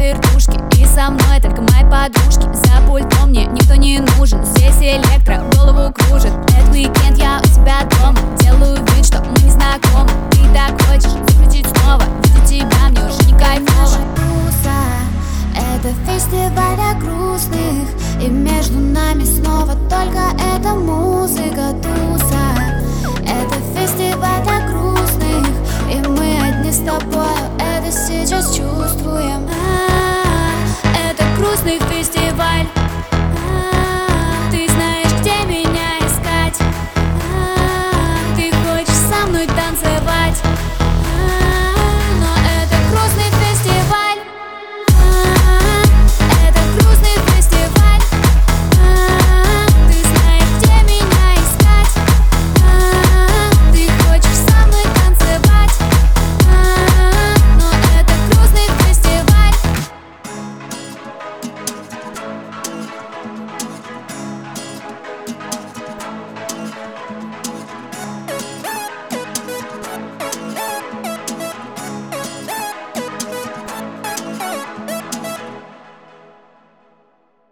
вертушки. И со мной только мои подружки. За пультом мне никто не нужен. Здесь электро голову кружит. Этот уикенд я у тебя дома. Делаю вид, что мы не знакомы. Ты так хочешь закрутить снова. Видеть тебя мне уже не кайфово. Это фестиваль для грустных, и между нами снова только эта музыка туса. Это фестиваль для грустных, и мы одни с тобой это сейчас чувствуем.